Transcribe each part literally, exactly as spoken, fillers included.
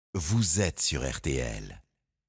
vous êtes sur R T L.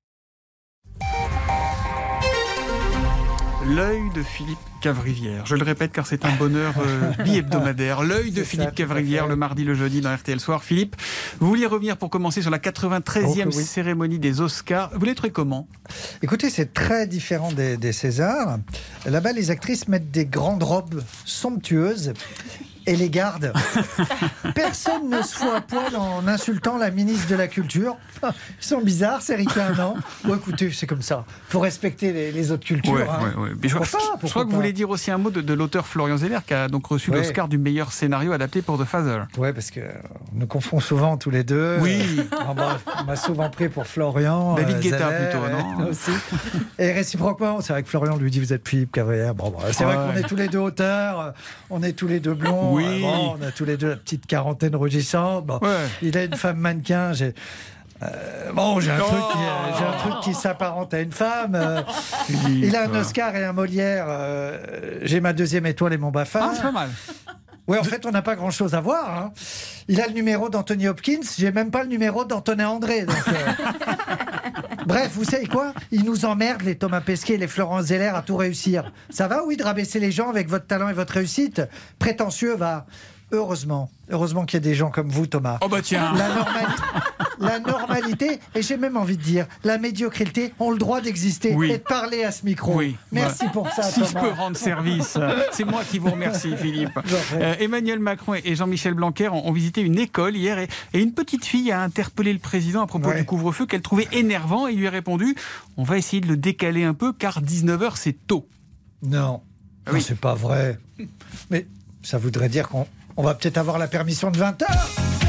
L'œil de Philippe Cavrivière. Je le répète car c'est un bonheur euh, bi-hebdomadaire. L'œil de Philippe ça, Cavrivière le mardi, le jeudi dans R T L Soir. Philippe, vous vouliez revenir pour commencer sur la quatre-vingt-treizième oh, oui. cérémonie des Oscars. Vous l'avez trouvé comment ? Écoutez, c'est très différent des, des Césars. Là-bas, les actrices mettent des grandes robes somptueuses et les gardent. Personne ne se fout à poil en insultant la ministre de la Culture. Ils sont bizarres, ces ricains, non ? Bon, écoutez, c'est comme ça. Il faut respecter les, les autres cultures. Ouais, hein. ouais, ouais. Je, crois, pas, je crois que vous voulez dire aussi un mot de, de l'auteur Florian Zeller, qui a donc reçu ouais. l'Oscar du meilleur scénario adapté pour The Father. Oui, parce qu'on nous confond souvent tous les deux. Oui. On m'a, on m'a souvent pris pour Florian. David euh, Guetta, Zeller, plutôt, non aussi. Et réciproquement, c'est vrai que Florian lui dit « Vous êtes Philippe Cavrivière ». Bon, bon, c'est ouais. vrai qu'on est tous les deux auteurs, on est tous les deux blonds. Oui. Bon, on a tous les deux la petite quarantaine rugissante. Bon, ouais. Il a une femme mannequin. J'ai, euh, bon, j'ai un, oh truc qui, euh, j'ai un truc qui s'apparente à une femme. Euh, il a un Oscar et un Molière. Euh, j'ai ma deuxième étoile et mon Bafin. Ah, c'est pas mal. Oui, en fait, on n'a pas grand-chose à voir. Hein. Il a le numéro d'Anthony Hopkins. J'ai même pas le numéro d'Antonin André. Donc, euh... Bref, vous savez quoi ? Ils nous emmerdent, les Thomas Pesquet et les Florent Zeller, à tout réussir. Ça va, oui, de rabaisser les gens avec votre talent et votre réussite ? Prétentieux, va. Heureusement, heureusement qu'il y a des gens comme vous, Thomas. Oh bah tiens. La, normali- la normalité, et j'ai même envie de dire, la médiocrité ont le droit d'exister oui. et de parler à ce micro. Oui. Merci bah, pour ça, si Thomas. Si je peux rendre service, c'est moi qui vous remercie, Philippe. Euh, Emmanuel Macron et Jean-Michel Blanquer ont, ont visité une école hier et, et une petite fille a interpellé le président à propos ouais. du couvre-feu qu'elle trouvait énervant et il lui a répondu « On va essayer de le décaler un peu car dix-neuf heures c'est tôt. » Non, ah oui. non c'est pas vrai. Mais ça voudrait dire qu'on On va peut-être avoir la permission de vingt heures.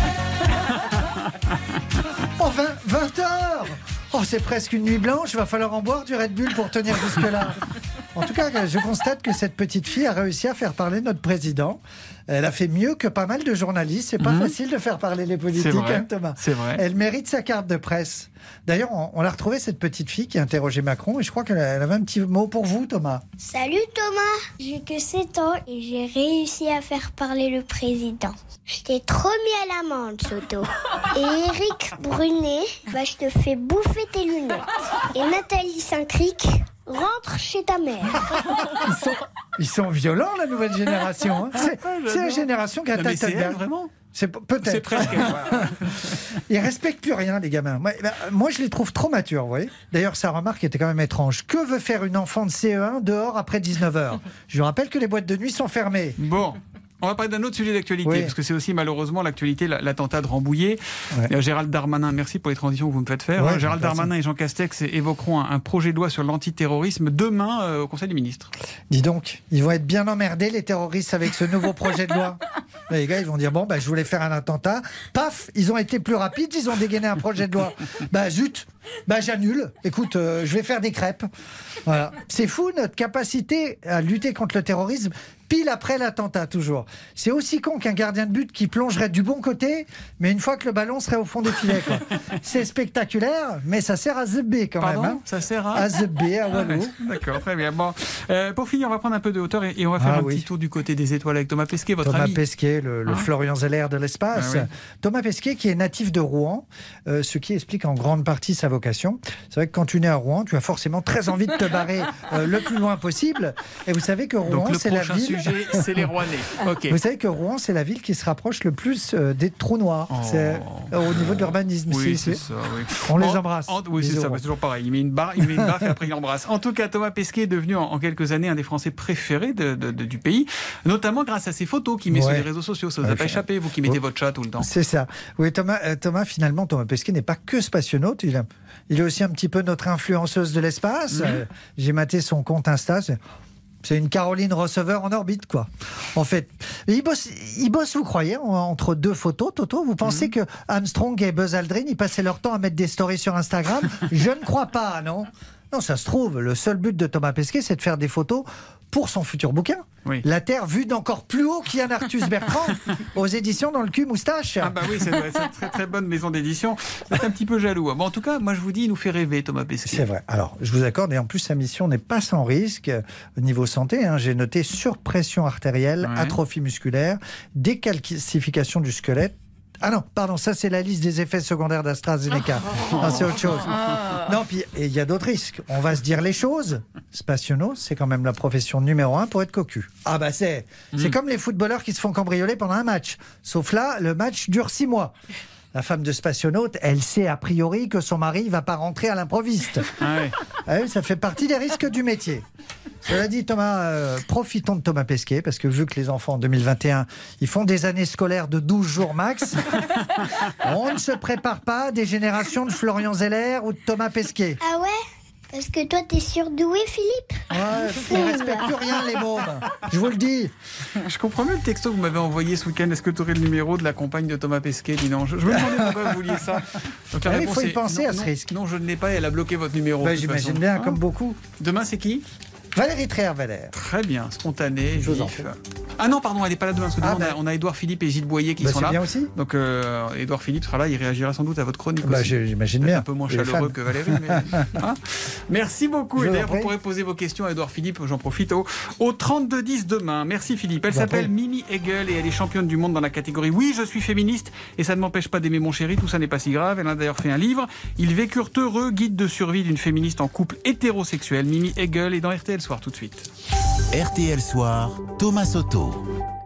Enfin, vingt heures. Oh, c'est presque une nuit blanche. Il va falloir en boire du Red Bull pour tenir jusque-là. En tout cas, je constate que cette petite fille a réussi à faire parler notre président. Elle a fait mieux que pas mal de journalistes. C'est pas mmh. facile de faire parler les politiques, c'est hein, Thomas. C'est vrai. Elle mérite sa carte de presse. D'ailleurs, on, on l'a retrouvée, cette petite fille qui a interrogé Macron. Et je crois qu'elle avait un petit mot pour vous, Thomas. Salut, Thomas. J'ai que sept ans et j'ai réussi à faire parler le président. Je t'ai trop mis à l'amende, Soto. Et Éric Brunet, bah, je te fais bouffer tes lunettes. Et Nathalie Saint-Cric, rentre chez ta mère. Ils sont, ils sont violents, la nouvelle génération. Hein. C'est, c'est la génération qui attaque ta gueule. Vraiment c'est peut-être. C'est presque. Ils respectent plus rien, les gamins. Moi, moi, je les trouve trop matures, vous voyez. D'ailleurs, sa remarque était quand même étrange. Que veut faire une enfant de C E un dehors après dix-neuf heures ? Je vous rappelle que les boîtes de nuit sont fermées. Bon. On va parler d'un autre sujet d'actualité, oui. parce que c'est aussi malheureusement l'actualité, l'attentat de Rambouillet. Ouais. Gérald Darmanin, merci pour les transitions que vous me faites faire. Ouais, Gérald Darmanin et Jean Castex évoqueront un, un projet de loi sur l'antiterrorisme demain euh, au Conseil des ministres. Dis donc, ils vont être bien emmerdés, les terroristes, avec ce nouveau projet de loi. Les gars, ils vont dire, bon, bah, je voulais faire un attentat. Paf, ils ont été plus rapides, ils ont dégainé un projet de loi. Bah zut, bah j'annule. Écoute, euh, je vais faire des crêpes. Voilà. C'est fou, notre capacité à lutter contre le terrorisme pile après l'attentat, toujours. C'est aussi con qu'un gardien de but qui plongerait du bon côté, mais une fois que le ballon serait au fond des filets. Quoi. C'est spectaculaire, mais ça sert à zébé quand Pardon, même. Hein. Ça sert à... À zébé, à Wallo. Ah, d'accord, très bien. Bon, euh, pour finir, on va prendre un peu de hauteur et, et on va faire ah, un oui. petit tour du côté des étoiles avec Thomas Pesquet, votre Thomas ami. Pesquet, le, le ah. Florian Zeller de l'espace. Ah, oui. Thomas Pesquet, qui est natif de Rouen, euh, ce qui explique en grande partie sa vocation. C'est vrai que quand tu nais à Rouen, tu as forcément très envie de te barrer euh, le plus loin possible. Et vous savez que Rouen, Donc, c'est la ville... sujet, c'est les Rouennais. Okay. Vous savez que Rouen, c'est la ville qui se rapproche le plus euh, des trous noirs. Oh. C'est euh, au niveau de l'urbanisme. Oui, c'est, c'est ça, oui. On les en, embrasse. En, oui, c'est ça, c'est toujours pareil. Il met une barre, il met une baffe et après il embrasse. En tout cas, Thomas Pesquet est devenu en, en quelques années un des Français préférés de, de, de, du pays, notamment grâce à ses photos qu'il met ouais. sur les réseaux sociaux. Ça vous a pas échappé, vous qui mettez oh. votre chat tout le temps. C'est ça. Oui, Thomas, euh, Thomas finalement, Thomas Pesquet n'est pas que spationaute. Il, a, il est aussi un petit peu notre influenceuse de l'espace. Mmh. Euh, j'ai maté son compte Insta. C'est... C'est une Caroline Receveur en orbite, quoi. En fait, il bosse, il bosse, vous croyez, entre deux photos, Toto. Vous pensez mmh. que Armstrong et Buzz Aldrin, ils passaient leur temps à mettre des stories sur Instagram ? Je ne crois pas, non. Non, ça se trouve, le seul but de Thomas Pesquet, c'est de faire des photos pour son futur bouquin. Oui. La Terre vue d'encore plus haut qu'Ian Arthus Bertrand aux éditions Dans le cul moustache. Ah bah oui, c'est une très très bonne maison d'édition. Vous êtes un petit peu jaloux. Bon, en tout cas, moi je vous dis, il nous fait rêver, Thomas Pesquet. C'est vrai. Alors, je vous accorde, et en plus sa mission n'est pas sans risque. Au niveau santé, hein, j'ai noté surpression artérielle, ouais. atrophie musculaire, décalcification du squelette, Ah non, pardon, ça c'est la liste des effets secondaires d'AstraZeneca. Non, c'est autre chose. Non, puis il y a d'autres risques. On va se dire les choses. Spationaute, c'est quand même la profession numéro un pour être cocu. Ah bah c'est, mmh. c'est comme les footballeurs qui se font cambrioler pendant un match. Sauf là, le match dure six mois. La femme de spationaute, elle sait a priori que son mari ne va pas rentrer à l'improviste. Ah oui. Ah oui, ça fait partie des risques du métier. Cela dit, Thomas, euh, profitons de Thomas Pesquet, parce que vu que les enfants en deux mille vingt et un, ils font des années scolaires de douze jours max, on ne se prépare pas à des générations de Florian Zeller ou de Thomas Pesquet. Ah ouais ? Parce que toi, t'es surdoué, Philippe. Ouais, ils ne respectent plus rien, les mômes. Je vous le dis. Je comprends mieux le texto que vous m'avez envoyé ce week-end. Est-ce que tu aurais le numéro de la compagne de Thomas Pesquet ? Dis non. Je, je me demandais pourquoi vous vouliez ça. Donc, la ah, il faut y penser non, à ce non, risque. Non, je ne l'ai pas. Elle a bloqué votre numéro. Bah, j'imagine bien, hein, comme beaucoup. Demain, c'est qui ? Valérie Tréher-Valère. Très bien, spontané, je vous en vif. Ah non, pardon, elle n'est pas là demain, parce que demain, ah ben. on a Édouard Philippe et Gilles Boyer qui bah, sont là. C'est bien aussi. Donc euh, Édouard Philippe sera là, il réagira sans doute à votre chronique bah, aussi. J'imagine bien. Un peu moins chaleureux que Valérie. Mais... hein, merci beaucoup. Je et d'ailleurs, vous pourrez poser vos questions à Édouard Philippe, j'en profite, au, au trente-deux dix demain. Merci Philippe. Elle s'appelle Mimi Hegel et elle est championne du monde dans la catégorie Oui, je suis féministe et ça ne m'empêche pas d'aimer mon chéri, tout ça n'est pas si grave. Elle a d'ailleurs fait un livre. Ils vécurent heureux, guide de survie d'une féministe en couple hétérosexuel. Mimi Hegel est dans R T L Soir tout de suite. R T L Soir, Thomas Soto.